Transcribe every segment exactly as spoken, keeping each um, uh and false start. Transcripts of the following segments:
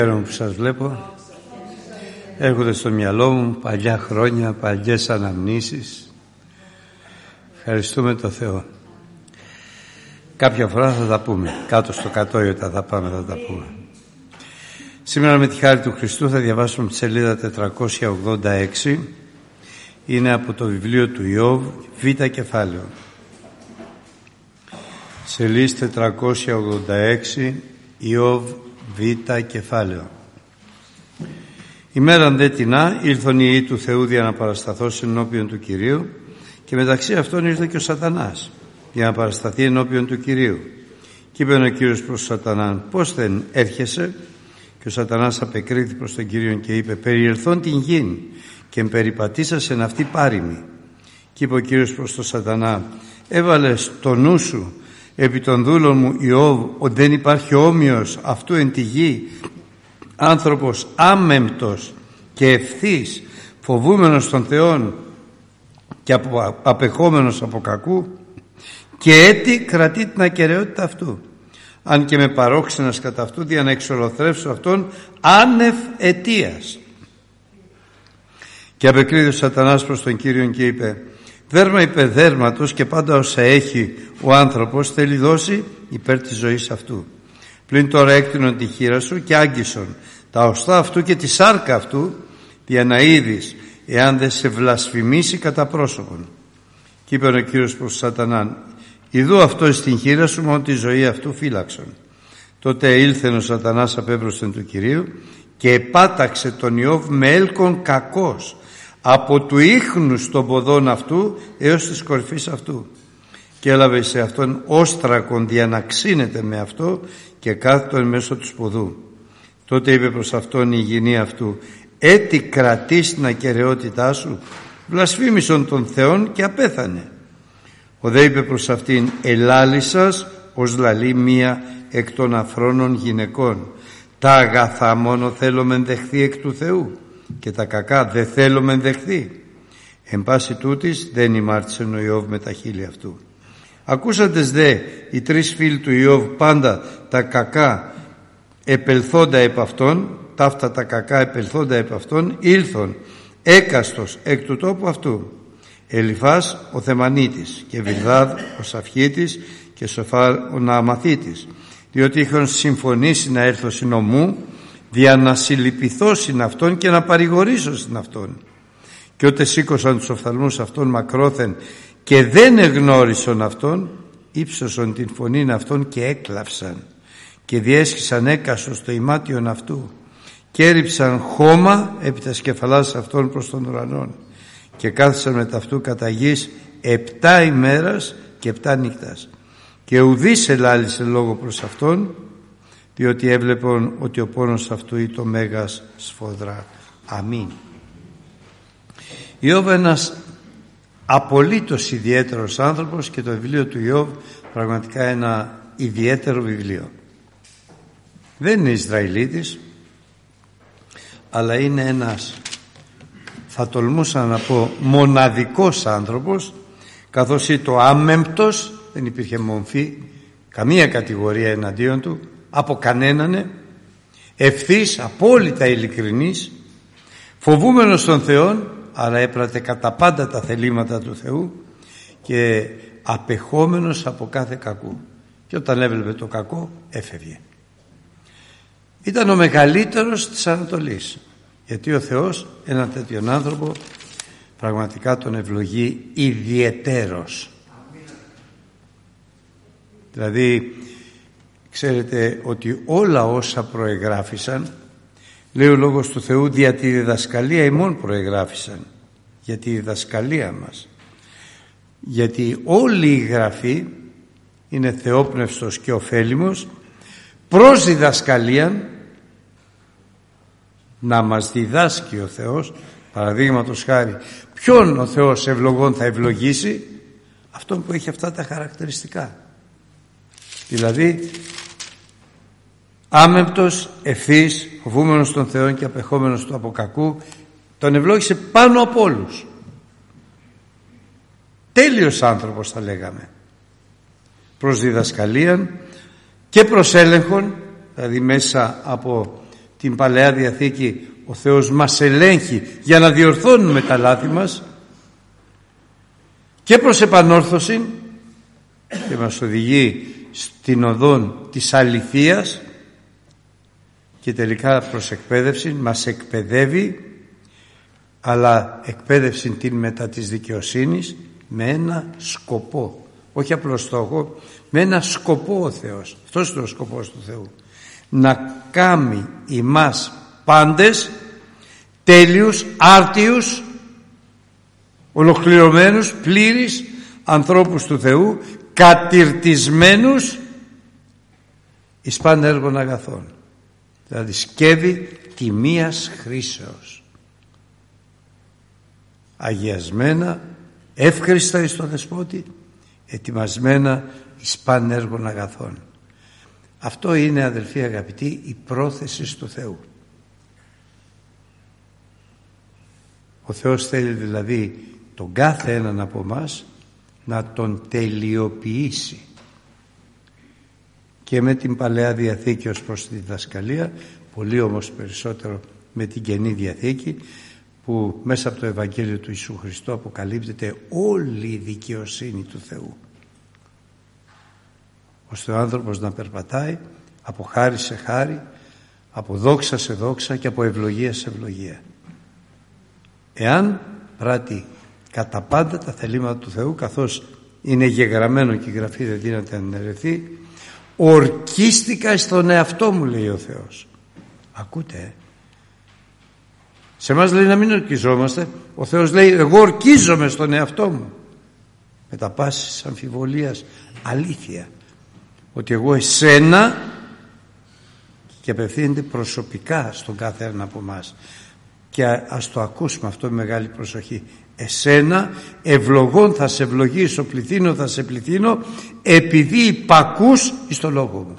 Χαίρομαι που σας βλέπω. Έρχονται στο μυαλό μου παλιά χρόνια, παλιές αναμνήσεις. Ευχαριστούμε το Θεό. Κάποια φορά θα τα πούμε. Κάτω στο κατόι όταν θα πάμε θα τα πούμε. Σήμερα με τη χάρη του Χριστού θα διαβάσουμε τη σελίδα τετρακόσια ογδόντα έξι. Είναι από το βιβλίο του Ιώβ, Β κεφάλαιο. Σελίδα τετρακόσια ογδόντα έξι, Ιώβ, Β κεφάλαιο. Ημέραν δε τινά ήλθον οι ιοί του Θεού για να παρασταθώσουν ενώπιον του Κυρίου, και μεταξύ αυτών ήρθε και ο Σατανάς για να παρασταθεί ενώπιον του Κυρίου. Και είπε ο Κύριος προς τον Σατανάν, πώς δεν έρχεσαι? Και ο Σατανάς απεκρίθη προς τον Κύριο και είπε, περιελθόν την γην και περιπατήσασεν αυτή πάρημη. Και είπε ο Κύριος προς τον Σατανά, έβαλες το νου σου επί των δούλων μου Ιώβ, ότι δεν υπάρχει όμοιος αυτού εν τη γη, άνθρωπος άμεμπτος και ευθύς, φοβούμενος των Θεών και απεχόμενος από κακού, και έτι κρατεί την ακεραιότητα αυτού, αν και με παρόξενας κατά αυτού, δια να εξολοθρεύσω αυτόν άνευ αιτίας. Και απεκρίθη ο Σατανάς προς τον Κύριον και είπε, δέρμα υπέρ δέρματος, και πάντα όσα έχει ο άνθρωπος θέλει δώσει υπέρ της ζωής αυτού. Πλην τώρα έκτινον τη χείρα σου και άγγισον τα οστά αυτού και τη σάρκα αυτού, για να είδεις εάν δεν σε βλασφημίσει κατά πρόσωπον. Και είπε ο Κύριος προς Σατανάν, ιδού αυτό στην χείρα σου, μόνο τη ζωή αυτού φύλαξον. Τότε ήλθεν ο Σατανάς απέμπροσθεν του Κυρίου και επάταξε τον Ιώβ με έλκον κακός, από του ίχνους των ποδών αυτού έως της κορυφής αυτού, και έλαβε σε αυτόν όστρακον δια να ξύνεται με αυτό, και κάθετον μέσω του σποδού. Τότε είπε προς αυτόν η υγιεινή αυτού, έτι κρατείς την ακεραιότητά σου? Βλασφήμισον των Θεών και απέθανε. Ο δε είπε προς αυτήν, ελάλησας ως λαλεί μία εκ των αφρόνων γυναικών. Τα αγαθά μόνο θέλω μεν δεχθεί εκ του Θεού, και τα κακά δεν θέλω μεν δεχθεί. Εν πάση τούτης δεν ημάρτησε ο Ιώβ με τα χείλη αυτού. Ακούσαντες δε οι τρεις φίλοι του Ιώβ πάντα τα κακά επελθόντα επ' αυτόν, ταύτα τα κακά επελθόντα επ' αυτόν, ήλθον έκαστος εκ του τόπου αυτού, Ελιφάς ο Θεμανίτης και Βιλδάδ ο Σαυχίτης και Σοφάρ ο Νααμαθίτης, διότι είχαν συμφωνήσει να έρθω συνομού δια να συλληπιθώ συν αυτόν και να παρηγορήσω συν αυτόν. Και ότε σήκωσαν τους οφθαλμούς αυτών μακρόθεν και δεν εγνώρισαν αυτόν, ύψωσαν την φωνήν αυτών και έκλαυσαν, και διέσχισαν έκαστος στο ημάτιον αυτού, και έριψαν χώμα επί τα σκεφαλάς αυτών προς τον ουρανόν, και κάθισαν με ταυτού κατά γης επτά ημέρας και επτά νύκτας, και ουδής ελάλησε λόγο προς αυτόν, διότι έβλεπαν ότι ο πόνος αυτού ήταν μέγας σφοδρά. Αμήν. Ιώβ ένας απολύτως ιδιαίτερος άνθρωπος, και το βιβλίο του Ιώβ πραγματικά ένα ιδιαίτερο βιβλίο. Δεν είναι Ισραηλίτης, αλλά είναι ένας, θα τολμούσα να πω, μοναδικός άνθρωπος, καθώς ήταν άμεμπτος, δεν υπήρχε μομφή, καμία κατηγορία εναντίον του, από κανέναν, ευθύς, απόλυτα ειλικρινής, φοβούμενος των Θεών, αλλά έπρατε κατά πάντα τα θελήματα του Θεού, και απεχόμενος από κάθε κακού, και όταν έβλεπε το κακό έφευγε. Ήταν ο μεγαλύτερος της Ανατολής, γιατί ο Θεός έναν τέτοιον άνθρωπο πραγματικά τον ευλογεί ιδιαιτέρως. Δηλαδή ξέρετε ότι όλα όσα προεγράφησαν, λέει ο Λόγος του Θεού, δια τη διδασκαλία ημών προεγράφησαν, για τη διδασκαλία μας, γιατί όλη η Γραφή είναι θεόπνευστος και ωφέλιμος προς διδασκαλίαν, να μας διδάσκει ο Θεός. Παραδείγματος χάρη, ποιον ο Θεός ευλογών θα ευλογήσει? Αυτόν που έχει αυτά τα χαρακτηριστικά, δηλαδή άμεμπτος, ευθύς, φοβούμενος των Θεών και απεχόμενος του από κακού. Τον ευλόγησε πάνω από όλους. Τέλειος άνθρωπος θα λέγαμε, προς διδασκαλίαν και προς έλεγχον, δηλαδή μέσα από την Παλαιά Διαθήκη ο Θεός μας ελέγχει για να διορθώνουμε τα λάθη μας και προς επανόρθωση και μας οδηγεί στην οδόν της αληθείας και τελικά προς εκπαίδευση, μας εκπαιδεύει, αλλά εκπαίδευση την μετά της δικαιοσύνης με ένα σκοπό, όχι απλώς στόχο, με ένα σκοπό ο Θεός. Αυτός είναι ο σκοπός του Θεού, να κάνει ημάς πάντες τέλειους, άρτιους, ολοκληρωμένους, πλήρεις ανθρώπους του Θεού, κατηρτισμένους εις παν έργων αγαθών, δηλαδή σκεύη τιμίας χρήσεως, αγιασμένα, εύχριστα εις το Δεσπότη, ετοιμασμένα εις παν έργων αγαθών. Αυτό είναι, αδελφοί αγαπητοί, η πρόθεση του Θεού. Ο Θεός θέλει δηλαδή τον κάθε έναν από μας να τον τελειοποιήσει, και με την Παλαιά Διαθήκη ως προς τη διδασκαλία, πολύ όμως περισσότερο με την Καινή Διαθήκη, που μέσα από το Ευαγγέλιο του Ιησού Χριστού αποκαλύπτεται όλη η δικαιοσύνη του Θεού, ώστε ο άνθρωπος να περπατάει από χάρη σε χάρη, από δόξα σε δόξα και από ευλογία σε ευλογία, εάν πράττει κατά πάντα τα θελήματα του Θεού, καθώς είναι γεγραμμένο και η Γραφή δεν δύναται να εναιρεθεί. Ορκίστηκα στον εαυτό μου, λέει ο Θεός. Ακούτε, ε? Σε εμάς λέει να μην ορκιζόμαστε. Ο Θεός λέει εγώ ορκίζομαι στον εαυτό μου, με τα πάσης αμφιβολίας αλήθεια, ότι εγώ εσένα, και απευθύνεται προσωπικά στον κάθε ένα από εμάς, και ας το ακούσουμε αυτό με μεγάλη προσοχή, εσένα ευλογών θα σε ευλογήσω, πληθύνω θα σε πληθύνω, επειδή υπακούς εις το λόγο μου.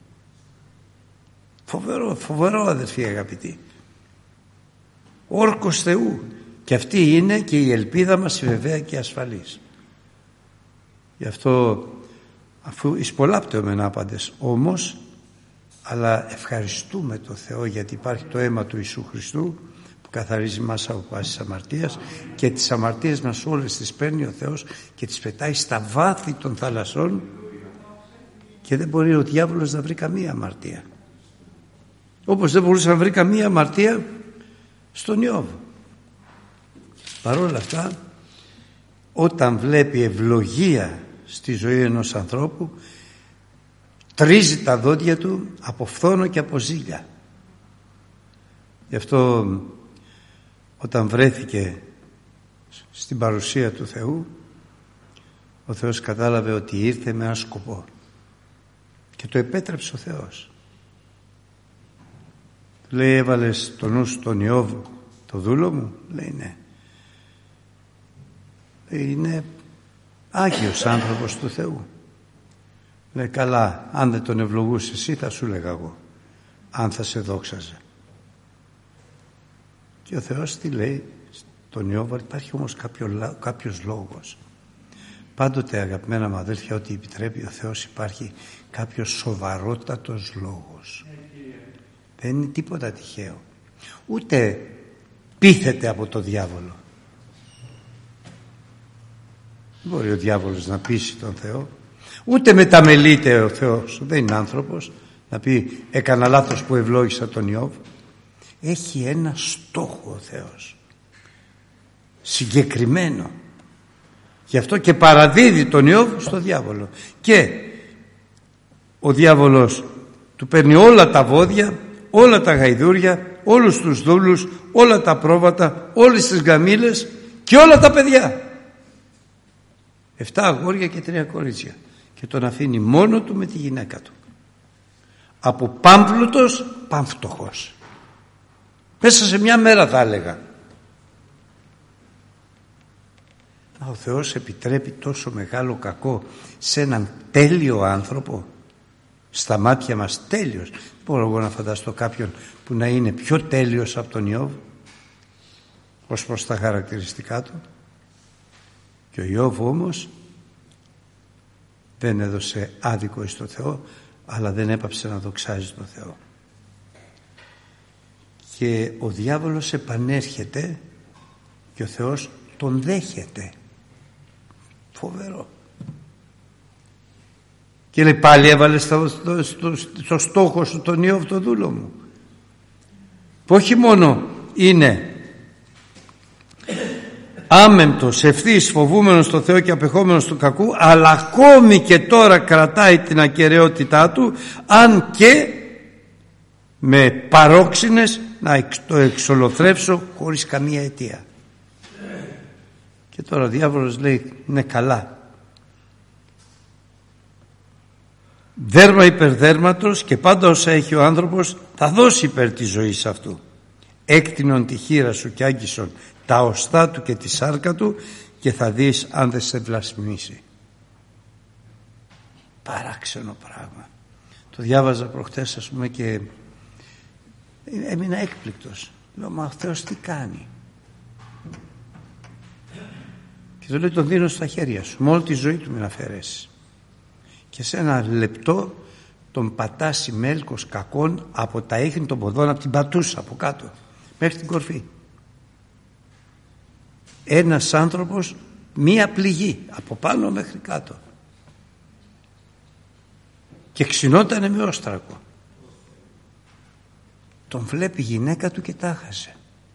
Φοβερό, φοβερό, αδερφοί αγαπητοί. Όρκος Θεού. Και αυτή είναι και η ελπίδα μας, η βεβαία και ασφαλής. Γι' αυτό, αφού εις πολλά πτεωμένα άπαντες όμως, αλλά ευχαριστούμε το Θεό, γιατί υπάρχει το αίμα του Ιησού Χριστού που καθαρίζει μας από πάσης αμαρτίας, και τις αμαρτίες μας όλες τις παίρνει ο Θεός και τις πετάει στα βάθη των θαλασσών, και δεν μπορεί ο διάβολος να βρει καμία αμαρτία, όπως δεν μπορούσε να βρει καμία αμαρτία στον Ιώβ. Παρ' όλα αυτά, όταν βλέπει ευλογία στη ζωή ενός ανθρώπου, τρίζει τα δόντια του από φθόνο και από ζήλια. Γι' αυτό όταν βρέθηκε στην παρουσία του Θεού, ο Θεός κατάλαβε ότι ήρθε με ένα σκοπό και το επέτρεψε ο Θεός. Λέει, έβαλες το νου στον Ιώβ, το δούλο μου? Λέει, ναι. Είναι άγιος άνθρωπος του Θεού. Λέει, καλά, αν δεν τον ευλογούσε εσύ θα σου λέγα εγώ, αν θα σε δόξαζε. Και ο Θεός τι λέει στον Ιώβ? Υπάρχει όμως κάποιο, κάποιος λόγος. Πάντοτε, αγαπημένα μου αδέλφια, ό,τι επιτρέπει ο Θεός, υπάρχει κάποιος σοβαρότατος λόγος. Δεν είναι τίποτα τυχαίο. Ούτε πείθεται από το διάβολο. Δεν μπορεί ο διάβολος να πείσει τον Θεό. Ούτε μεταμελείται ο Θεός. Δεν είναι άνθρωπος να πει έκανα λάθος που ευλόγησα τον Ιώβ. Έχει ένα στόχο ο Θεός, συγκεκριμένο. Γι' αυτό και παραδίδει τον Ιώβ στο διάβολο. Και ο διάβολος του παίρνει όλα τα βόδια, όλα τα γαϊδούρια, όλους τους δούλους, όλα τα πρόβατα, όλες τις γαμήλες και όλα τα παιδιά. Εφτά αγόρια και τρία κορίτσια. Και τον αφήνει μόνο του με τη γυναίκα του. Από πάμπλουτος παμφτωχός. Μέσα σε μια μέρα θα έλεγα. Ο Θεός επιτρέπει τόσο μεγάλο κακό σε έναν τέλειο άνθρωπο, στα μάτια μας τέλειος. Μπορώ εγώ να φανταστώ κάποιον που να είναι πιο τέλειος από τον Ιώβ ως προς τα χαρακτηριστικά του. Και ο Ιώβ όμως δεν έδωσε άδικο εις το Θεό, αλλά δεν έπαψε να δοξάζει τον Θεό. και ο διάβολος επανέρχεται και ο Θεός τον δέχεται. Φοβερό. Και λέει, πάλι έβαλες στο, στο, στο, στο στόχο σου τον Ιώβ, το δούλο μου, που όχι μόνο είναι άμεμπτος, ευθύς, φοβούμενος το Θεό και απεχόμενος του κακού, αλλά ακόμη και τώρα κρατάει την ακεραιότητά του, αν και με παρόξυνες να το εξολοθρεύσω χωρίς καμία αιτία. Και τώρα ο διάβολος λέει, ναι, καλά, δέρμα υπέρ δέρματος, και πάντα όσα έχει ο άνθρωπος θα δώσει υπέρ της ζωής αυτού. Έκτινον τη χείρα σου και άγγισον τα οστά του και τη σάρκα του, και θα δεις αν δεν σε βλασμίσει. Παράξενο πράγμα. Το διάβαζα προχτές, ας πούμε, και έμεινα έκπληκτος. Λέω, μα ο Θεός τι κάνει? Και το λέει, τον δίνω στα χέρια σου, με όλη τη ζωή του μην αφαιρέσεις, και σε ένα λεπτό τον πατάσει μέλκος κακών από τα ίχνη των ποδών, από την πατούσα από κάτω μέχρι την κορφή. Ένας άνθρωπος, μία πληγή από πάνω μέχρι κάτω, και ξυνότανε με όστρακο. Τον βλέπει η γυναίκα του και τάχασε.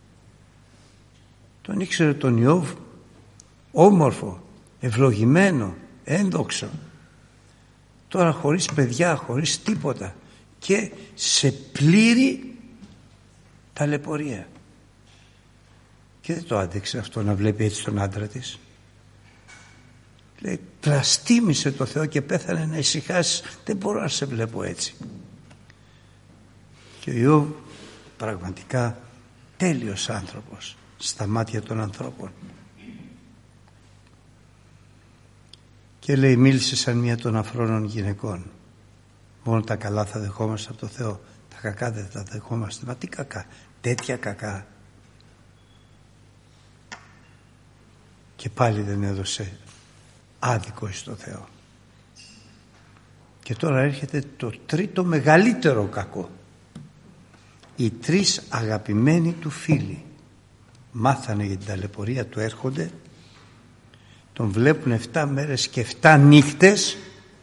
Τον ήξερε τον Ιώβ όμορφο, ευλογημένο, ένδοξο, τώρα χωρίς παιδιά, χωρίς τίποτα, και σε πλήρη ταλαιπωρία. Και δεν το άντεξε αυτό να βλέπει έτσι τον άντρα της. Λέει, πλαστήμησε το Θεό και πέθανε, να ησυχάσεις, δεν μπορώ να σε βλέπω έτσι. Και ο Ιώβ πραγματικά τέλειος άνθρωπος στα μάτια των ανθρώπων. Και λέει, μίλησε σαν μία των αφρόνων γυναικών. Μόνο τα καλά θα δεχόμαστε από το Θεό, τα κακά δεν θα δεχόμαστε. Μα τι κακά, τέτοια κακά. Και πάλι δεν έδωσε άδικο στο Θεό. Και τώρα έρχεται το τρίτο μεγαλύτερο κακό. Οι τρεις αγαπημένοι του φίλοι μάθανε για την ταλαιπωρία του, έρχονται, τον βλέπουν εφτά μέρες και εφτά νύχτες,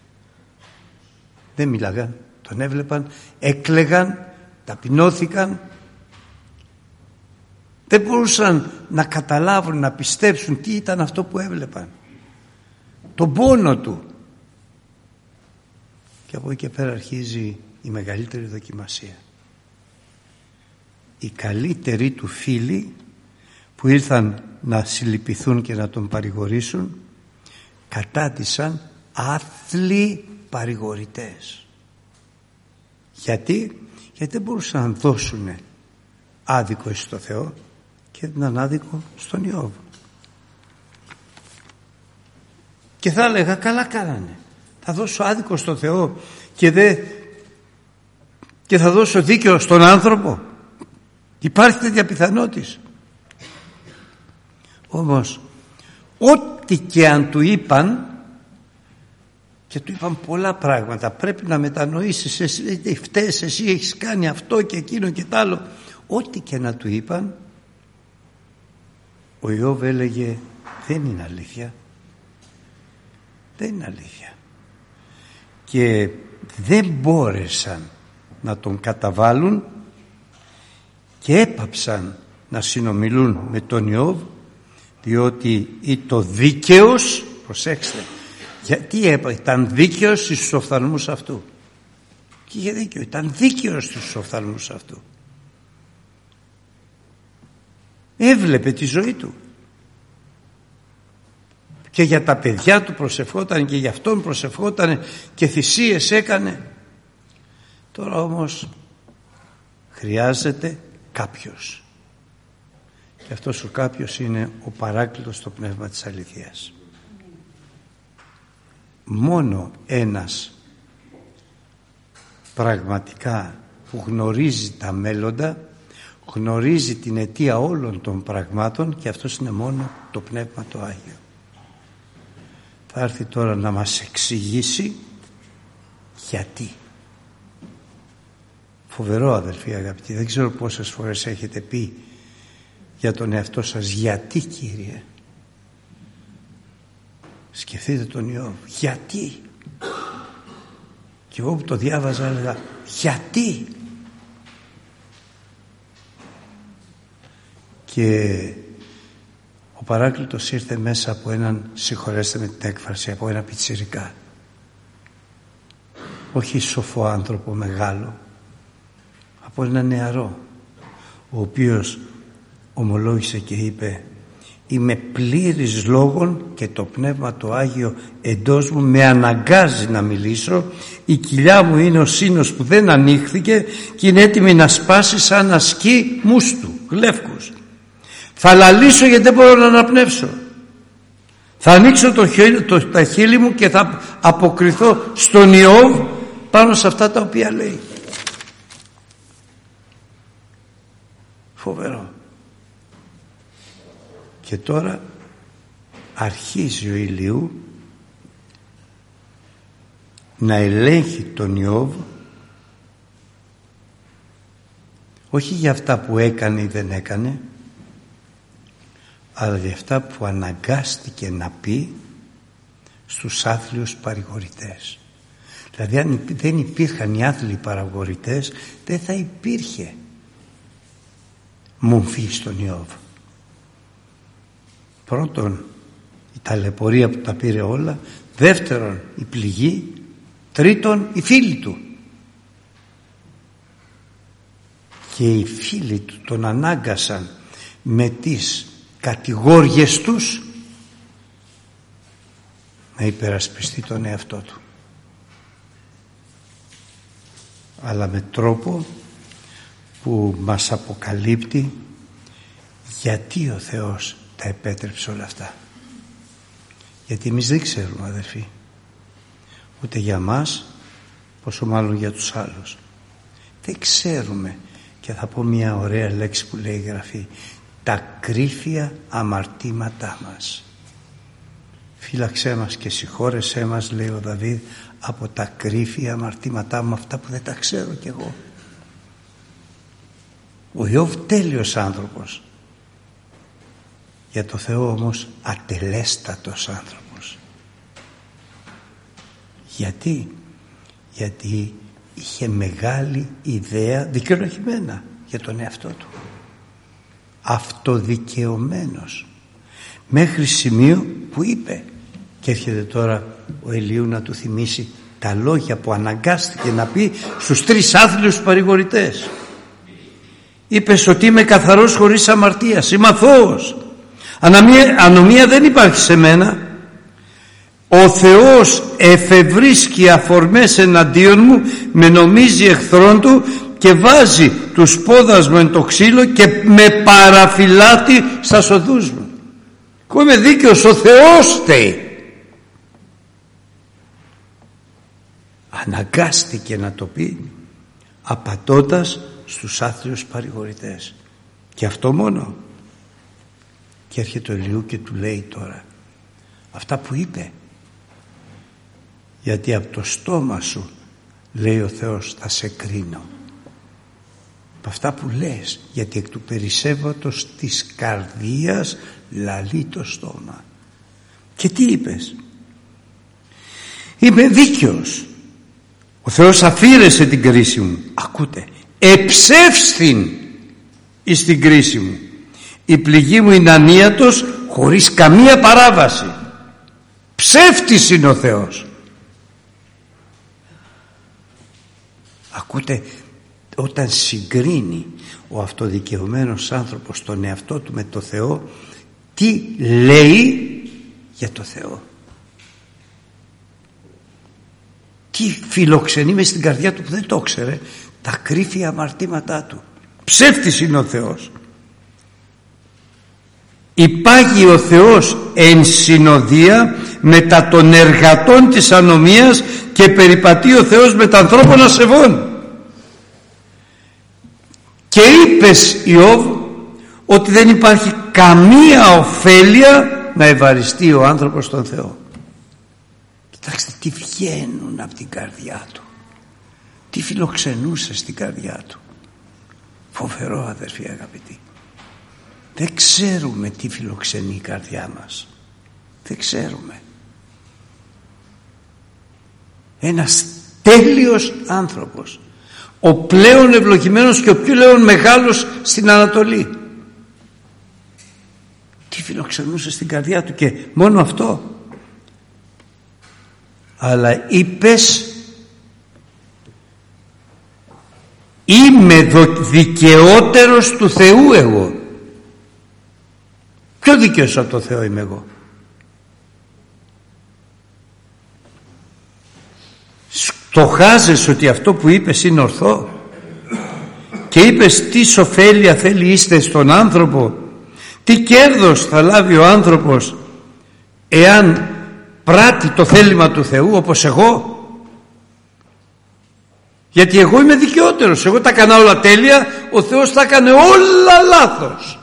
δεν μίλαγαν, τον έβλεπαν, έκλαιγαν, ταπεινώθηκαν, δεν μπορούσαν να καταλάβουν, να πιστέψουν τι ήταν αυτό που έβλεπαν, τον πόνο του. Και από εκεί και πέρα αρχίζει η μεγαλύτερη δοκιμασία. Οι καλύτεροι του φίλοι που ήρθαν να συλληπιθούν και να τον παρηγορήσουν, κατάτησαν άθλοι παρηγορητές. Γιατί? Γιατί δεν μπορούσαν να δώσουν άδικο στο Θεό και έναν άδικο στον Ιώβ. Και θα έλεγα, καλά κάνανε, θα δώσω άδικο στον Θεό και, δε, και θα δώσω δίκαιο στον άνθρωπο. Υπάρχει τέτοια πιθανότητα? Όμως ό,τι και αν του είπαν, και του είπαν πολλά πράγματα, πρέπει να μετανοήσεις, εσύ φταίς, εσύ έχεις κάνει αυτό και εκείνο και τ' άλλο, ό,τι και να του είπαν, ο Ιώβ έλεγε, δεν είναι αλήθεια, δεν είναι αλήθεια. Και δεν μπόρεσαν να τον καταβάλουν και έπαψαν να συνομιλούν με τον Ιώβ, διότι ή το δίκαιος, προσέξτε, γιατί έπα, ήταν δίκαιος στους οφθαλμούς αυτού, και είχε δίκαιο, ήταν δίκαιος στους οφθαλμούς αυτού, έβλεπε τη ζωή του και για τα παιδιά του προσευχόταν και για αυτόν προσευχόταν και θυσίες έκανε. Τώρα όμως χρειάζεται κάποιος, και αυτός ο κάποιος είναι ο Παράκλητος στο πνεύμα της αληθείας. Μόνο ένας πραγματικά που γνωρίζει τα μέλλοντα, γνωρίζει την αιτία όλων των πραγμάτων, και αυτός είναι μόνο το Πνεύμα το Άγιο. Θα έρθει τώρα να μας εξηγήσει γιατί. Φοβερό, αδελφοί αγαπητοί. Δεν ξέρω πόσες φορές έχετε πει για τον εαυτό σας γιατί, Κύριε. Σκεφτείτε τον Ιώβ, γιατί. Και εγώ που το διάβαζα έλεγα γιατί. Και ο Παράκλητος ήρθε μέσα από έναν, συγχωρέστε με την έκφραση, από ένα πιτσιρικά. Όχι σοφό άνθρωπο μεγάλο, από ένα νεαρό, ο οποίος ομολόγησε και είπε: είμαι πλήρης λόγων και το Πνεύμα το Άγιο εντός μου με αναγκάζει να μιλήσω. Η κοιλιά μου είναι ο σύνος που δεν ανοίχθηκε και είναι έτοιμη να σπάσει σαν ασκή μούστου, γλεύκους. Θα λαλήσω γιατί δεν μπορώ να αναπνεύσω. Θα ανοίξω το χέρι, το, τα χείλη μου και θα αποκριθώ στον Ιώβ πάνω σε αυτά τα οποία λέει. Φοβερό. Και τώρα αρχίζει ο Ηλίου να ελέγχει τον Ιώβ, όχι για αυτά που έκανε ή δεν έκανε, αλλά για αυτά που αναγκάστηκε να πει στους άθλιους παρηγορητές. Δηλαδή αν δεν υπήρχαν οι άθλιοι παρηγορητές, δεν θα υπήρχε μομφή στον Ιώβ. Πρώτον, η ταλαιπωρία που τα πήρε όλα. Δεύτερον, η πληγή. Τρίτον, οι φίλοι του. Και οι φίλοι του τον ανάγκασαν με τις κατηγόριες τους να υπερασπιστεί τον εαυτό του, αλλά με τρόπο που μας αποκαλύπτει γιατί ο Θεός τα επέτρεψε όλα αυτά. Γιατί εμείς δεν ξέρουμε, αδερφοί, ούτε για μας, πόσο μάλλον για τους άλλους. Δεν ξέρουμε. Και θα πω μια ωραία λέξη που λέει η Γραφή: τα κρύφια αμαρτήματά μας. Φύλαξέ μας και συγχώρεσέ μας, λέει ο Δαβίδ, από τα κρύφια αμαρτήματά μου, αυτά που δεν τα ξέρω κι εγώ. Ο Ιώβ τέλειος άνθρωπος, για το Θεό όμως ατελέστατος άνθρωπος. Γιατί? Γιατί είχε μεγάλη ιδέα, δικαιολογημένα, για τον εαυτό του. Αυτοδικαιωμένος, μέχρι σημείο που είπε, και έρχεται τώρα ο Ηλίου να του θυμίσει τα λόγια που αναγκάστηκε να πει στους τρεις άθλιους παρηγορητές. Είπες ότι είμαι καθαρός χωρίς αμαρτίας, είμαι αθώος, ανομία δεν υπάρχει σε μένα. Ο Θεός εφευρίσκει αφορμές εναντίον μου, με νομίζει εχθρόν του και βάζει τους πόδας μου εν το ξύλο και με παραφυλάτει στα οδούς μου. Εγώ είμαι δίκαιος, ο Θεός φταίει. Αναγκάστηκε να το πει, απατώντας στους άθλιους παρηγορητές. Και αυτό μόνο. Και έρχεται ο Ηλίου και του λέει τώρα αυτά που είπε. Γιατί από το στόμα σου, λέει ο Θεός, θα σε κρίνω. Από αυτά που λες, γιατί εκ του περισσεύματος της καρδίας λαλεί το στόμα. Και τι είπες? Είμαι δίκαιος. Ο Θεός αφήρεσε την κρίση μου. Ακούτε, εψεύστην εις την κρίση μου. Η πληγή μου είναι ανίατος, χωρίς καμία παράβαση. Ψεύτης είναι ο Θεός. Ακούτε, όταν συγκρίνει ο αυτοδικαιωμένος άνθρωπος τον εαυτό του με το Θεό, τι λέει για το Θεό? Τι φιλοξενεί μες στην καρδιά του που δεν το ήξερε? Τα κρύφια αμαρτήματά του. Ψεύτης είναι ο Θεός. Υπάγει ο Θεός εν συνοδεία μετά των εργατών της ανομίας και περιπατεί ο Θεός με τα ανθρώπων ασεβών. Και είπες, Ιώβ, ότι δεν υπάρχει καμία ωφέλεια να ευαριστεί ο άνθρωπος τον Θεό. Κοιτάξτε τι βγαίνουν από την καρδιά του. τι φιλοξενούσε στην καρδιά του. Φοβερό, αδερφοί αγαπητοί. Δεν ξέρουμε τι φιλοξενεί η καρδιά μας. Δεν ξέρουμε. Ένας τέλειος άνθρωπος, ο πλέον ευλογημένος και ο πλέον μεγάλος στην Ανατολή. Τι φιλοξενούσε στην καρδιά του, και μόνο αυτό. Αλλά είπες, είμαι δικαιότερος του Θεού εγώ. Πιο δίκαιος από το Θεό είμαι εγώ. Στοχάζεσαι ότι αυτό που είπες είναι ορθό και είπες τι ωφέλεια θέλει είστε στον άνθρωπο, τι κέρδος θα λάβει ο άνθρωπος εάν πράττει το θέλημα του Θεού όπως εγώ. Γιατί εγώ είμαι δικαιότερος, εγώ τα έκανα όλα τέλεια, ο Θεός τα έκανε όλα λάθος.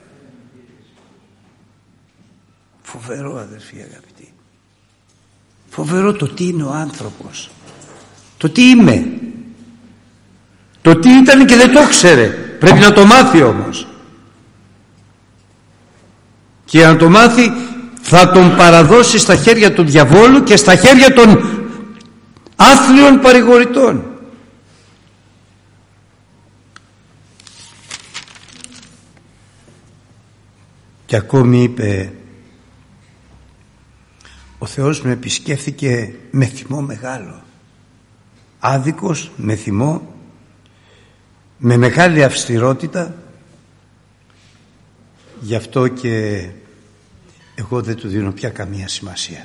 Φοβερό, αδερφοί αγαπητοί. Φοβερό το τι είναι ο άνθρωπος, το τι είμαι, το τι ήταν και δεν το ξέρε. Πρέπει να το μάθει όμως, και για να το μάθει θα τον παραδώσει στα χέρια του διαβόλου και στα χέρια των άθλιων παρηγορητών. Και ακόμη είπε, ο Θεός με επισκέφθηκε με θυμό μεγάλο, άδικος, με θυμό, με μεγάλη αυστηρότητα. Γι' αυτό και εγώ δεν του δίνω πια καμία σημασία.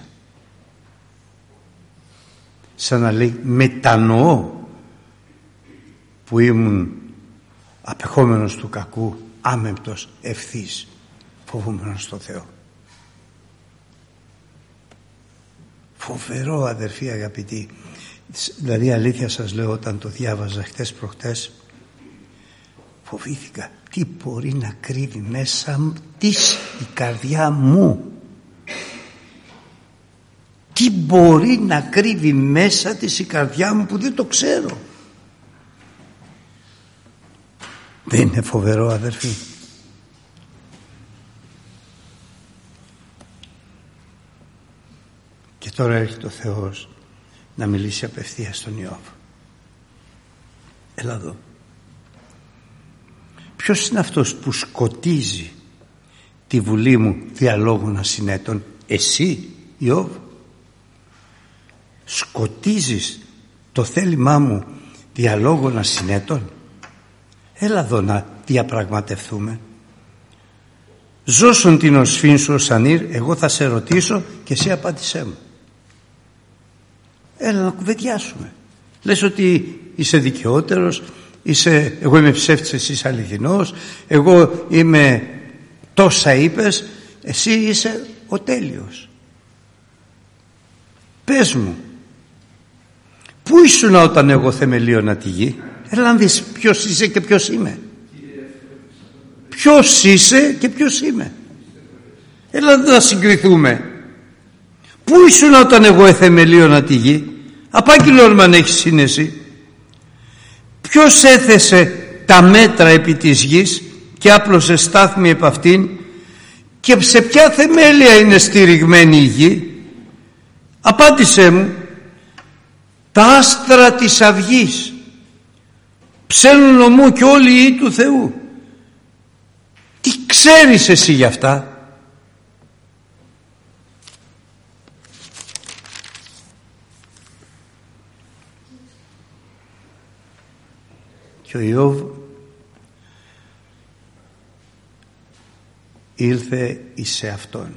Σαν να λέει, μετανοώ που ήμουν απεχόμενος του κακού, άμεμπτος, ευθύς, φοβούμενος τον Θεό. Φοβερό, αδερφοί αγαπητοί. Δηλαδή αλήθεια σας λέω, όταν το διάβαζα χτες προχτές, φοβήθηκα τι μπορεί να κρύβει μέσα της η καρδιά μου. Τι μπορεί να κρύβει μέσα της η καρδιά μου που δεν το ξέρω. Δεν είναι φοβερό, αδερφοί? Και τώρα έρχεται ο Θεός να μιλήσει απευθείας στον Ιώβ. Έλα εδώ. Ποιος είναι αυτός που σκοτίζει τη βουλή μου διαλόγων ασυνέτων? Εσύ, Ιώβ? Σκοτίζεις το θέλημά μου διαλόγων ασυνέτων? Έλα εδώ να διαπραγματευτούμε. Ζώσον την οσφήν σου ως ανήρ, εγώ θα σε ρωτήσω και εσύ απάντησέ μου. Έλα να κουβεντιάσουμε. Λες ότι είσαι δικαιότερος, είσαι, εγώ είμαι ψεύτης, εσύ είσαι αληθινός, εγώ είμαι τόσα είπες, εσύ είσαι ο τέλειος. Πες μου, πού ήσουν όταν εγώ θεμελίωνα τη γη? Έλα να δεις ποιος είσαι και ποιος είμαι. Ποιος είσαι και ποιος είμαι. Έλα να συγκριθούμε. Πού ήσουν όταν εγώ εθεμελίωνα τη γη? Απάγγειλον αν έχεις σύνεση. Ποιος έθεσε τα μέτρα επί της γης και άπλωσε στάθμη επ' αυτήν, και σε ποια θεμέλια είναι στηριγμένη η γη? Απάντησέ μου. Τα άστρα της αυγής ψέλνουν ομού και όλοι οι ιοί του Θεού. Τι ξέρεις εσύ γι' αυτά? Και ο Ιώβ ήλθε εις σε αυτόν.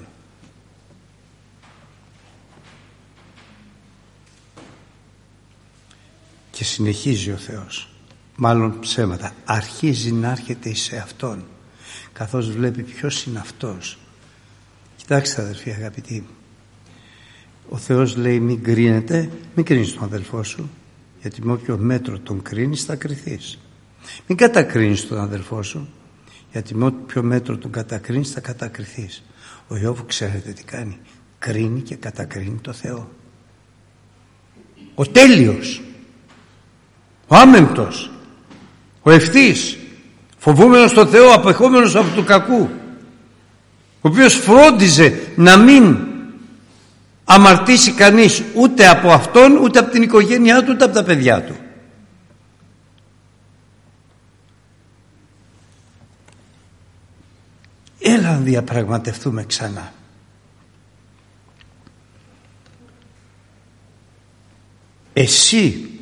Και συνεχίζει ο Θεός, μάλλον ψέματα, αρχίζει να έρχεται εις σε αυτόν, καθώς βλέπει ποιος είναι αυτός. Κοιτάξτε, αδερφοί αγαπητοί, ο Θεός λέει μην κρίνετε, μην κρίνεις τον αδελφό σου, γιατί με όποιο μέτρο τον κρίνεις θα κριθείς. Μην κατακρίνεις τον αδελφό σου, γιατί με όποιο μέτρο τον κατακρίνεις θα κατακριθείς. Ο Ιώβ, ξέρετε τι κάνει? Κρίνει και κατακρίνει το Θεό. Ο τέλειος, ο άμεμπτος, ο ευθύς, φοβούμενος τον Θεό, απεχόμενος από του κακού, ο οποίος φρόντιζε να μην αμαρτήσει κανείς ούτε από αυτόν, ούτε από την οικογένειά του, ούτε από τα παιδιά του. Έλα να διαπραγματευτούμε ξανά. Εσύ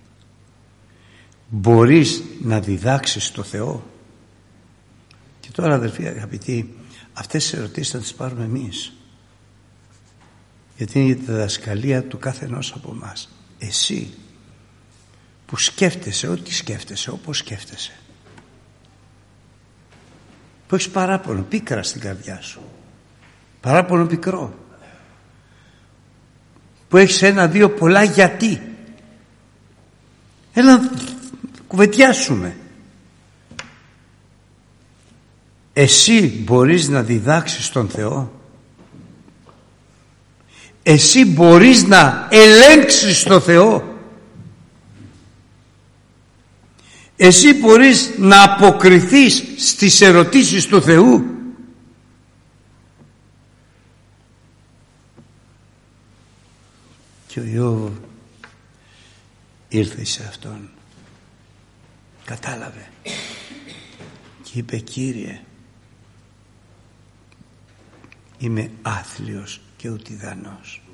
μπορείς να διδάξεις το Θεό? Και τώρα, αδελφοί αγαπητοί, αυτές τις ερωτήσεις θα τις πάρουμε εμείς, γιατί είναι η διδασκαλία του κάθε ενός από εμάς. Εσύ που σκέφτεσαι ό,τι σκέφτεσαι, όπως σκέφτεσαι, που έχεις παράπονο πίκρα στην καρδιά σου, παράπονο πικρό, που έχεις ένα, δύο, πολλά γιατί, έλα να κουβεντιάσουμε. Εσύ μπορείς να διδάξεις τον Θεό? Εσύ μπορείς να ελέγξεις τον Θεό? Εσύ μπορείς να αποκριθείς στις ερωτήσεις του Θεού? Και ο Ιώβ ήρθε σε αυτόν, κατάλαβε και είπε, Κύριε, είμαι άθλιος και ουτιδανός.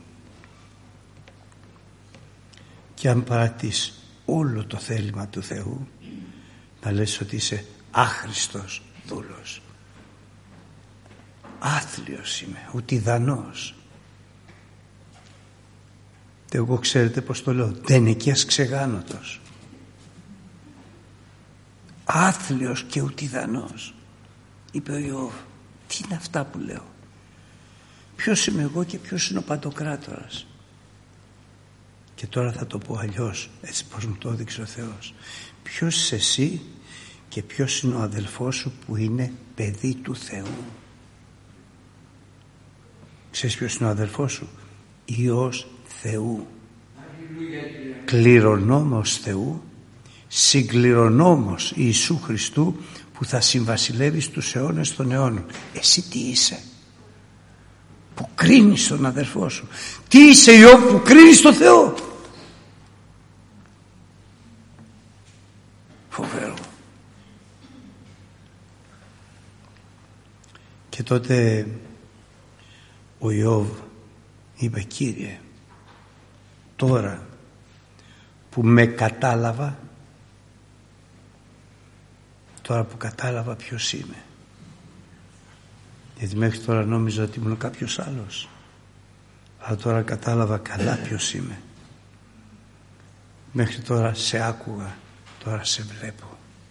Και αν πράττεις όλο το θέλημα του Θεού, να λες ότι είσαι άχρηστος δούλος. Άθλιος είμαι, ουτιδανός. Εγώ ξέρετε πως το λέω, δενεκές ξεγάνωτος. Άθλιος και ουτιδανός. Είπε ο Ιώβ, τι είναι αυτά που λέω? Ποιος είμαι εγώ και ποιος είναι ο Παντοκράτορας? Και τώρα θα το πω αλλιώς, έτσι πως μου το έδειξε ο Θεός. Ποιος είσαι εσύ και ποιος είναι ο αδελφός σου που είναι παιδί του Θεού? Ξέρεις ποιος είναι ο αδελφός σου? Υιός Θεού, κληρονόμος Θεού, συγκληρονόμος Ιησού Χριστού, που θα συμβασιλεύει στους αιώνες των αιώνων. Εσύ τι είσαι που κρίνεις τον αδελφό σου? Τι είσαι Ιώβ που κρίνεις τον Θεό? Φοβερό. Και τότε ο Ιώβ είπε, Κύριε, τώρα που με κατάλαβα, τώρα που κατάλαβα ποιος είμαι, γιατί μέχρι τώρα νόμιζα ότι ήμουν κάποιος άλλος, αλλά τώρα κατάλαβα καλά ποιος είμαι. Μέχρι τώρα σε άκουγα, τώρα σε βλέπω.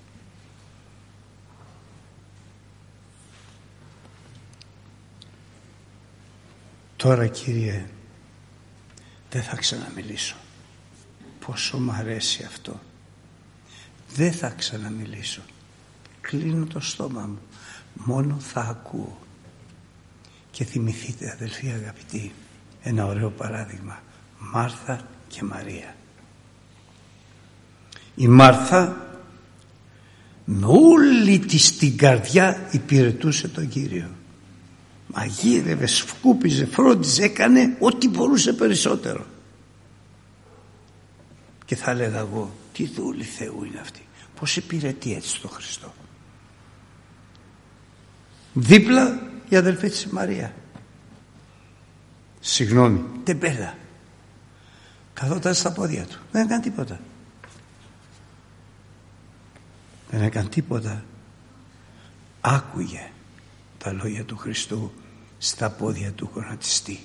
Τώρα, Κύριε, δεν θα ξαναμιλήσω. Πόσο μ' αρέσει αυτό. Δεν θα ξαναμιλήσω. Κλείνω το στόμα μου. Μόνο θα ακούω. Και θυμηθείτε, αδελφοί αγαπητοί, ένα ωραίο παράδειγμα. Μάρθα και Μαρία. Η Μάρθα με όλη της την καρδιά υπηρετούσε τον Κύριο. Μαγείρευε, σκούπιζε, φρόντιζε, έκανε ό,τι μπορούσε περισσότερο. Και θα έλεγα εγώ, τι δούλη Θεού είναι αυτή, πως υπηρετεί έτσι τον Χριστό. Δίπλα η αδελφή της Μαρία, συγγνώμη, τεμπέλα, καθόταν στα πόδια του, δεν έκανε τίποτα. Δεν έκανε τίποτα. Άκουγε τα λόγια του Χριστού στα πόδια του γονατιστή.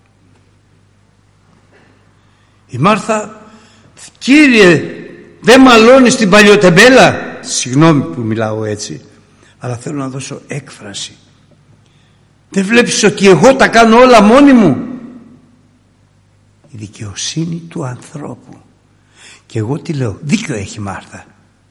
Η Μάρθα, Κύριε, δεν μαλώνεις την παλιοτεμπέλα? Συγγνώμη που μιλάω έτσι, αλλά θέλω να δώσω έκφραση. Δεν βλέπεις ότι εγώ τα κάνω όλα μόνη μου? Η δικαιοσύνη του ανθρώπου. Και εγώ τι λέω? Δίκιο έχει Μάρθα.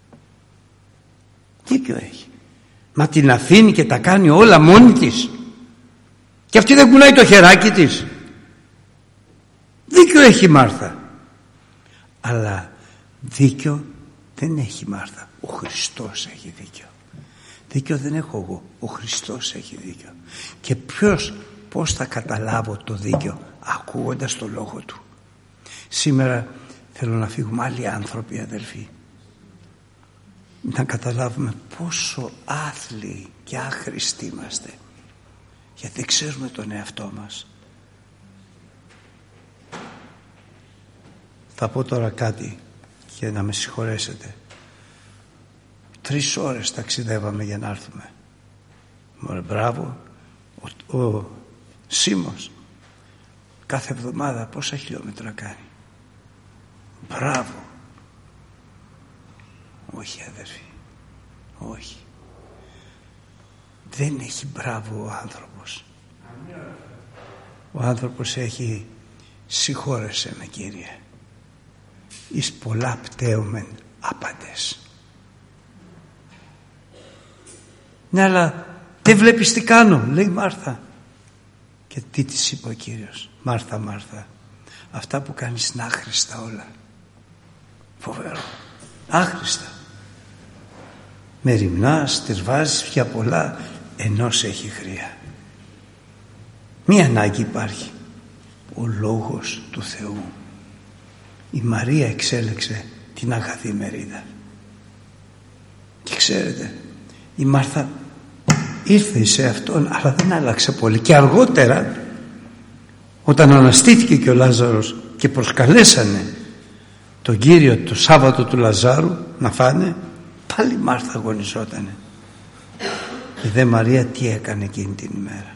Δίκιο έχει. Μα την αφήνει και τα κάνει όλα μόνη της. Και αυτή δεν κουνάει το χεράκι της. Δίκιο έχει Μάρθα. Αλλά δίκιο Δεν έχει Μάρθα, ο Χριστός έχει δίκιο. Δίκιο δεν έχω εγώ, ο Χριστός έχει δίκιο. Και ποιος, πώς θα καταλάβω το δίκιο? Ακούγοντας το λόγο του. Σήμερα θέλω να φύγουμε άλλοι άνθρωποι, αδελφοί, να καταλάβουμε πόσο άθλιοι και άχρηστοι είμαστε, γιατί δεν ξέρουμε τον εαυτό μας. Θα πω τώρα κάτι και να με συγχωρέσετε. Τρεις ώρες ταξιδεύαμε για να έρθουμε. Μωρέ, μπράβο. Ο, ο Σίμος κάθε εβδομάδα πόσα χιλιόμετρα κάνει? Μπράβο. Όχι, αδερφοί, όχι. Δεν έχει μπράβο ο άνθρωπος. Ο άνθρωπος έχει συγχώρεσέ με, Κύριε, εις πολλά πτέωμεν άπαντες. Ναι, αλλά δεν βλέπεις τι κάνω, λέει η Μάρθα. Και τι της είπε ο Κύριος? Μάρθα, Μάρθα, αυτά που κάνεις είναι άχρηστα όλα. Φοβερό, άχρηστα. Με ρημνάς, τις βάζεις πια πολλά, ενώ σε έχει χρειά. Μία ανάγκη υπάρχει, ο Λόγος του Θεού. Η Μαρία εξέλεξε την αγαθή μερίδα. Και ξέρετε, η Μάρθα ήρθε σε αυτόν, αλλά δεν άλλαξε πολύ. Και αργότερα, όταν αναστήθηκε και ο Λάζαρος και προσκαλέσανε τον Κύριο το Σάββατο του Λαζάρου να φάνε, πάλι η Μάρθα αγωνιζότανε. Η δε Μαρία τι έκανε εκείνη την ημέρα?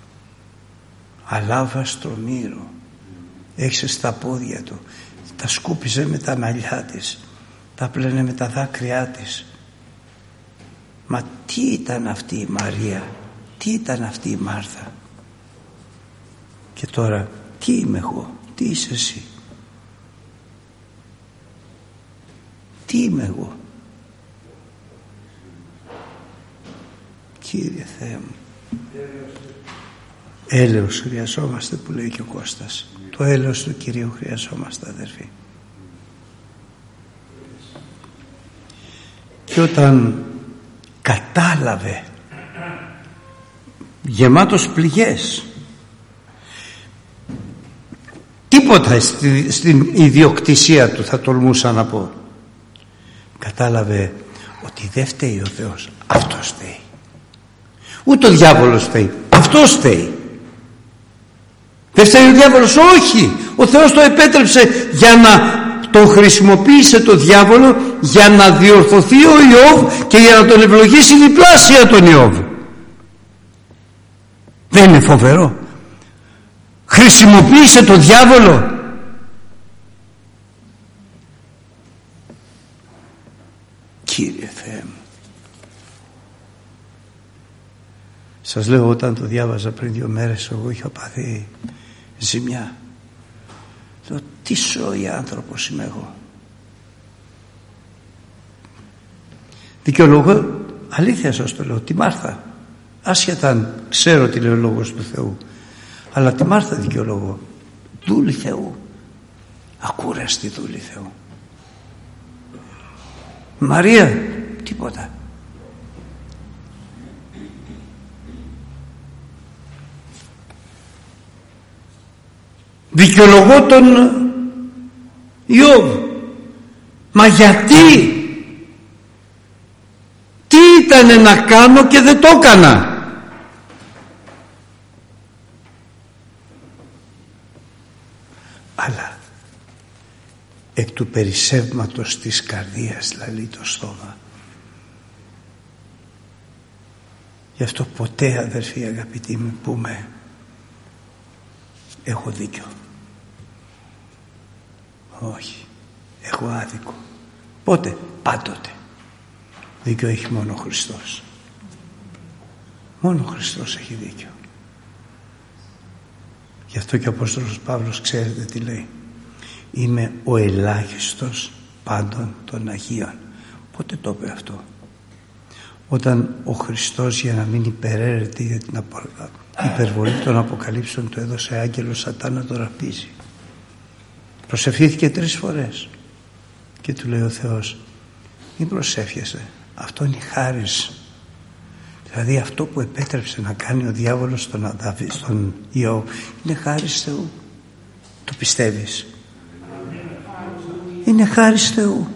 Αλάβα στρομύρο έξε στα πόδια του, τα σκούπιζε με τα μαλλιά της, τα πλένε με τα δάκρυά της. Μα τι ήταν αυτή η Μαρία, τι ήταν αυτή η Μάρθα? Και τώρα τι είμαι εγώ, τι είσαι εσύ? Τι είμαι εγώ? Κύριε Θεέ μου, έλεος χρειαζόμαστε, που λέει και ο Κώστας. Το έλεος του Κυρίου χρειαζόμαστε, αδερφοί. Και όταν κατάλαβε, γεμάτος πληγές, τίποτα στη, στην ιδιοκτησία του, θα τολμούσα να πω, κατάλαβε ότι δεν φταίει ο Θεός, αυτός φταίει. Ούτε ο διάβολος φταίει, αυτός φταίει. Δεν φταίει ο διάβολος, όχι. Ο Θεός το επέτρεψε για να τον χρησιμοποίησε το διάβολο για να διορθωθεί ο Ιώβ και για να τον ευλογήσει διπλάσια τον Ιώβ. Δεν είναι φοβερό? Χρησιμοποίησε το διάβολο. Κύριε Θεέ μου, σας λέω, όταν το διάβαζα πριν δύο μέρες, εγώ είχα πάθει ζημιά. Λέω, τι σόι άνθρωπος είμαι εγώ? Δικαιολογώ, αλήθεια σας το λέω, τη Μάρθα, άσχετα αν ξέρω τι λέει ο Λόγος του Θεού, αλλά τη Μάρθα δικαιολογώ. Δούλη Θεού, ακούραστη δούλη Θεού. Μαρία, τίποτα. Δικαιολογώ τον Ιώβ. Μα γιατί? Τι ήτανε να κάνω και δεν το έκανα? Αλλά εκ του περισσεύματος της καρδίας λαλεί το στόμα. Γι' αυτό ποτέ, αδερφοί αγαπητοί μου, πούμε έχω δίκιο. Όχι, έχω άδικο. Πότε? Πάντοτε. Δίκιο έχει μόνο ο Χριστός. Μόνο ο Χριστός έχει δίκιο. Γι' αυτό και ο Απόστολος Παύλος, ξέρετε τι λέει? Είμαι ο ελάχιστος πάντων των Αγίων. Πότε το είπε αυτό? Όταν ο Χριστός, για να μην υπεραίρεται για την υπερβολή των Αποκαλύψεων, του έδωσε άγγελο Σατάν να το ραπίζει. Προσευχήθηκε τρεις φορές και του λέει ο Θεός, μην προσεύχεσαι. Αυτό είναι η χάρις. Δηλαδή αυτό που επέτρεψε να κάνει ο διάβολος στον, Αδάβη, στον Ιώβ είναι χάρις Θεού. Το πιστεύεις? Είναι χάρις Θεού.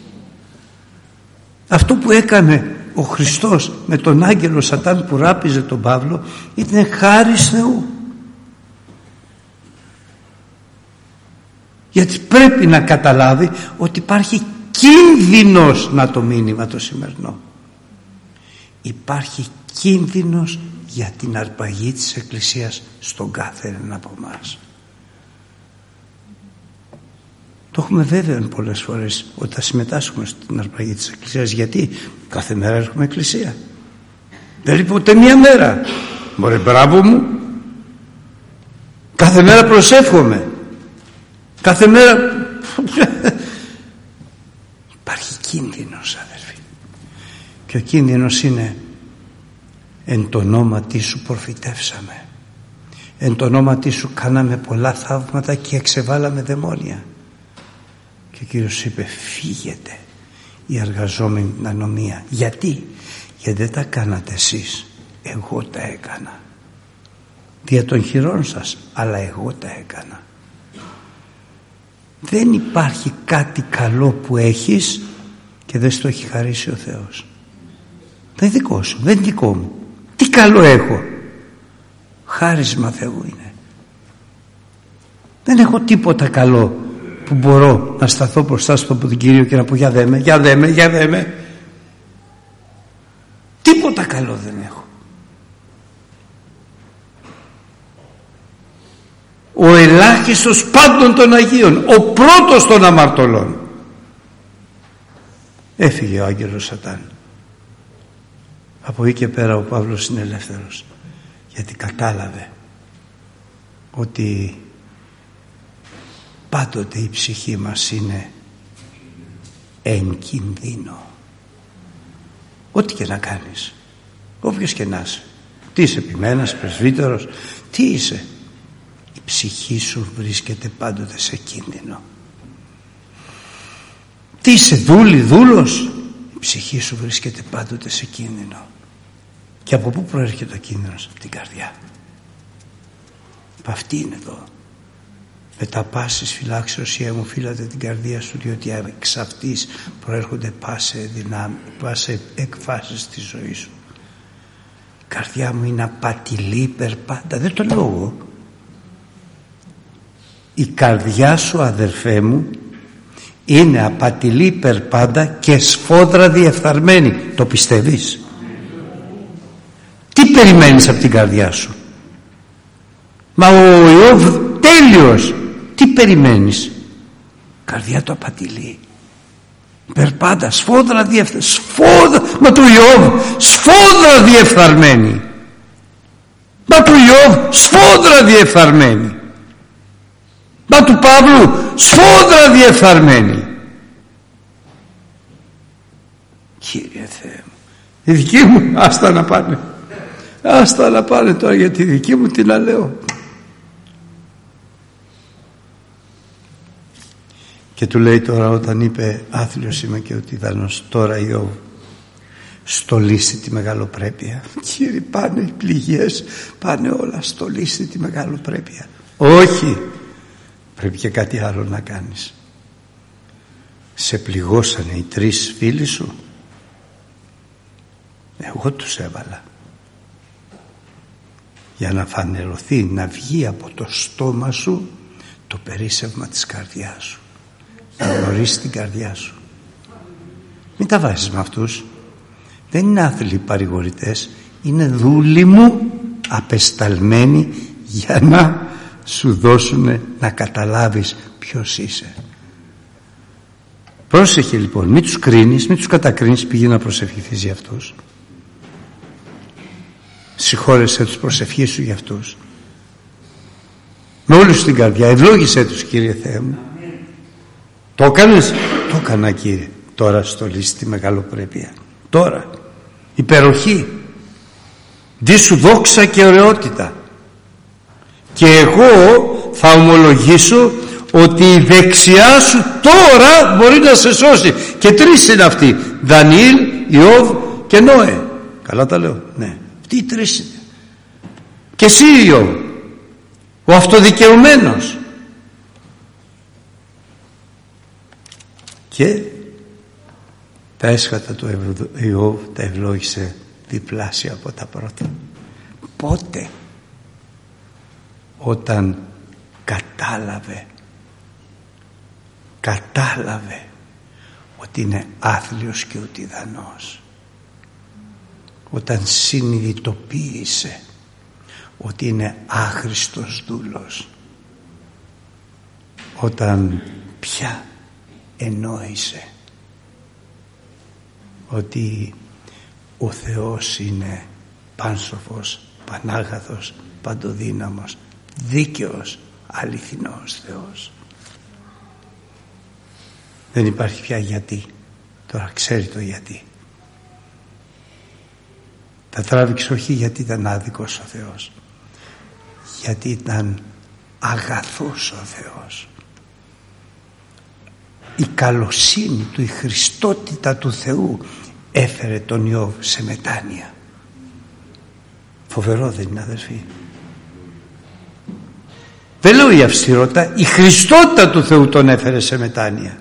Αυτό που έκανε ο Χριστός με τον άγγελο Σατάν που ράπιζε τον Παύλο ήταν χάρις Θεού. Γιατί πρέπει να καταλάβει ότι υπάρχει κίνδυνος, να το μήνυμα το σημερινό. Υπάρχει κίνδυνος για την αρπαγή της Εκκλησίας στον κάθε ένα από εμάς. Το έχουμε βέβαιο πολλές φορές ότι θα συμμετάσχουμε στην αρπαγή της Εκκλησίας. Γιατί κάθε μέρα έχουμε Εκκλησία. Δεν λείπει ούτε μία μέρα. Μωρέ μπράβο μου. Κάθε μέρα προσεύχομαι. Κάθε μέρα υπάρχει κίνδυνος, αδερφοί. Και ο κίνδυνος είναι εν το ονόματι σου προφητεύσαμε, εν το ονόματι σου κάναμε πολλά θαύματα και εξεβάλαμε δαιμόνια. Και ο Κύριος είπε φύγετε οι εργαζόμενοι την ανομία. Γιατί? Γιατί δεν τα κάνατε εσείς, εγώ τα έκανα. Δια των χειρών σας, αλλά εγώ τα έκανα. Δεν υπάρχει κάτι καλό που έχεις και δεν στο έχει χαρίσει ο Θεός. Δεν είναι δικό σου, δεν είναι δικό μου. Τι καλό έχω? Χάρισμα Θεού είναι. Δεν έχω τίποτα καλό που μπορώ να σταθώ μπροστά στον Κύριο και να πω για δέμε, για δέμε, για δέμε. Τίποτα καλό δεν έχω. Ο ελάχιστος πάντων των Αγίων, ο πρώτος των αμαρτωλών. Έφυγε ο άγγελος Σατάν. Από εκεί και πέρα ο Παύλος είναι ελεύθερος, γιατί κατάλαβε ότι πάντοτε η ψυχή μας είναι εν κινδύνο. Ό,τι και να κάνεις, όποιος και να είσαι, τι είσαι, επιμένας, πρεσβύτερος, τι είσαι, η ψυχή σου βρίσκεται πάντοτε σε κίνδυνο. Τι είσαι, δούλη, δούλος, η ψυχή σου βρίσκεται πάντοτε σε κίνδυνο. Και από πού προέρχεται ο κίνδυνος? Από την καρδιά. Αυτή είναι εδώ. Με τα πάσης φυλάξεως η μου φύλατε την καρδία σου, διότι εξ αυτής προέρχονται πάσε δυνάμει, πάσε εκφάσεις της ζωής σου. Η καρδιά μου είναι απατηλή υπερπάντα. Δεν το λέω εγώ. Η καρδιά σου, αδερφέ μου, είναι απατηλή υπερπάντα και σφόδρα διεφθαρμένη. Το πιστεύεις? Τι περιμένεις από την καρδιά σου? Μα ο Ιώβ τέλειος. Τι περιμένεις? Καρδιά του απατηλή, υπερπάντα, σφόδρα διεφθαρμένη. Σφόδρα, μα του Ιώβ σφόδρα διεφθαρμένη. Μα του Ιώβ σφόδρα διεφθαρμένη. Μα του Παύλου σφόδρα διεφθαρμένη. Κύριε Θεέ μου, η δική μου άστα να πάνε, άστα να πάνε τώρα, γιατί η δική μου τι να λέω. Και του λέει τώρα, όταν είπε άθλιος είμαι και ο τιδάνος, τώρα Ιώβ στολίσει τη μεγαλοπρέπεια. Κύριε, πάνε οι πληγές, πάνε όλα, στολίσει τη μεγαλοπρέπεια. Όχι, πρέπει και κάτι άλλο να κάνεις. Σε πληγώσανε οι τρεις φίλοι σου, εγώ τους έβαλα για να φανερωθεί, να βγει από το στόμα σου το περίσσευμα της καρδιάς σου, να γνωρίσει την καρδιά σου. Μην τα βάζεις με αυτούς. Δεν είναι άθλοι παρηγορητές, είναι δούλοι μου απεσταλμένοι για να σου δώσουν να καταλάβεις ποιος είσαι. Πρόσεχε λοιπόν, μην τους κρίνεις, μην τους κατακρίνεις, πήγαινε να προσευχηθείς για αυτούς. Συγχώρεσέ τους, προσευχή σου για αυτούς με όλη σου την καρδιά, ευλόγησέ τους, Κύριε Θεέ μου. Το έκανες? Το έκανα, Κύριε. Τώρα στολίσει τη μεγαλοπρέπεια. Τώρα υπεροχή, δι' σου δόξα και ωραιότητα. Και εγώ θα ομολογήσω ότι η δεξιά σου τώρα μπορεί να σε σώσει. Και τρεις είναι αυτοί, Δανιήλ, Ιώβ και Νόε. Καλά τα λέω? Ναι, αυτοί οι τρεις είναι. Και εσύ Ιώβ, ο αυτοδικαιωμένος. Και τα έσχατα του Ιώβ τα ευλόγησε διπλάσια από τα πρώτα. Πότε? Όταν κατάλαβε κατάλαβε ότι είναι άθλιος και οτιδανός, όταν συνειδητοποίησε ότι είναι άχρηστος δούλος, όταν πια ενόησε ότι ο Θεός είναι πάνσοφος, πανάγαθος, παντοδύναμος, δίκαιος, αληθινός Θεός. Δεν υπάρχει πια γιατί. Τώρα ξέρει το γιατί. Τα τράβηξε όχι γιατί ήταν άδικος ο Θεός, γιατί ήταν αγαθός ο Θεός. Η καλοσύνη του, η χριστότητα του Θεού έφερε τον Ιώβ σε μετάνοια. Φοβερό δεν είναι, αδερφοί? Δεν λέω η αυστηρότητα, η χριστότητα του Θεού τον έφερε σε μετάνοια.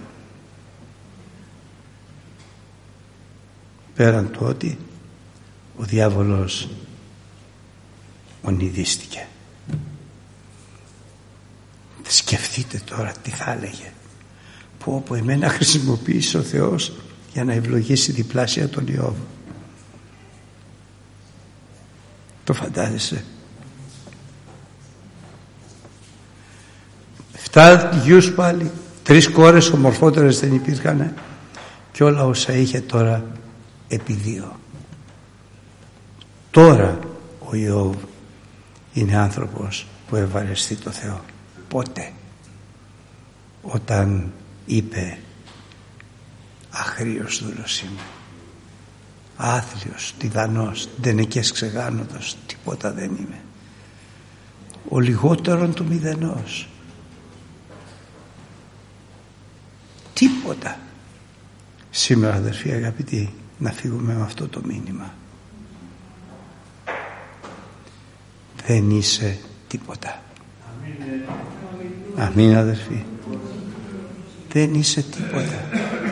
Πέραν του ότι ο διάβολος ονειδίστηκε. Σκεφτείτε τώρα τι θα έλεγε. Που από εμένα χρησιμοποίησε ο Θεός για να ευλογήσει διπλάσια τον Ιώβ. Το φαντάζεσαι? Εφτά γιους πάλι, τρεις κόρες ομορφότερες δεν υπήρχαν, και όλα όσα είχε τώρα επί δύο. Τώρα ο Ιώβ είναι άνθρωπος που ευαρεστεί το Θεό. Πότε? Όταν είπε αχρίος δούλος είμαι, άθλιος, τιδανός, ντενεκές ξεγάνωτος, τίποτα δεν είμαι, ο λιγότερον του μηδενός, τίποτα. Σήμερα, αδερφοί αγαπητοί, να φύγουμε με αυτό το μήνυμα. Δεν είσαι τίποτα. Αμήν, αδερφοί. Δεν είσαι τίποτα.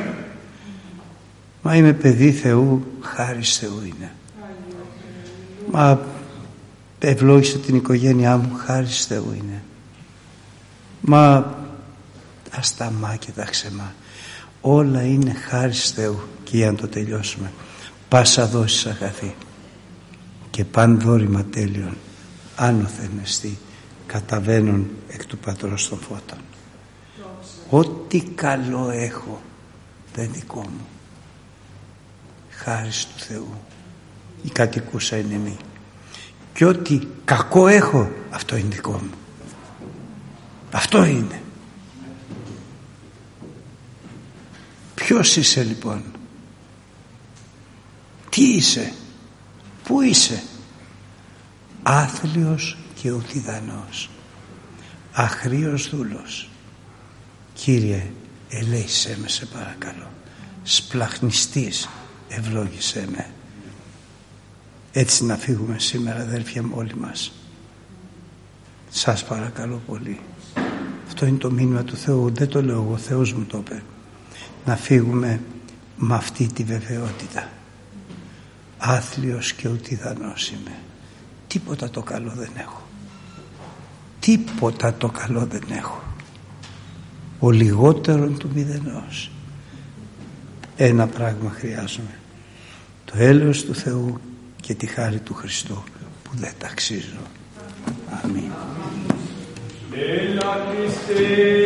Μα είμαι παιδί Θεού, χάρις Θεού είναι. Μα ευλόγησε την οικογένειά μου, χάρις Θεού είναι. Μα ασταμά και τα ξεμά. Όλα είναι χάρις Θεού. Και για να το τελειώσουμε, πάσα δόσεις αγαθή και παν δώρημα τέλειον άνωθεν εστί καταβαίνουν εκ του Πατρός των φώτων. Ό,τι καλό έχω δεν δικό μου, χάρις του Θεού, η κατοικούσα είναι μη. Και ό,τι κακό έχω, αυτό είναι δικό μου. Αυτό είναι. Ποιος είσαι λοιπόν? Τι είσαι? Πού είσαι? Άθλιος και ουδιδανός, αχρίος δούλος. Κύριε, ελέησέ με σε παρακαλώ. Σπλαχνιστής, ευλόγησέ με. Έτσι να φύγουμε σήμερα, αδέρφια μου, όλοι μας. Σας παρακαλώ πολύ. Αυτό είναι το μήνυμα του Θεού, δεν το λέω εγώ, ο Θεός μου το είπε. Να φύγουμε με αυτή τη βεβαιότητα. Άθλιος και ουδιδανός είμαι. Τίποτα το καλό δεν έχω. Τίποτα το καλό δεν έχω. Ο λιγότερον του μηδενός. Ένα πράγμα χρειάζομαι. Το έλεος του Θεού και τη χάρη του Χριστού που δεν ταξίζω. Αμήν.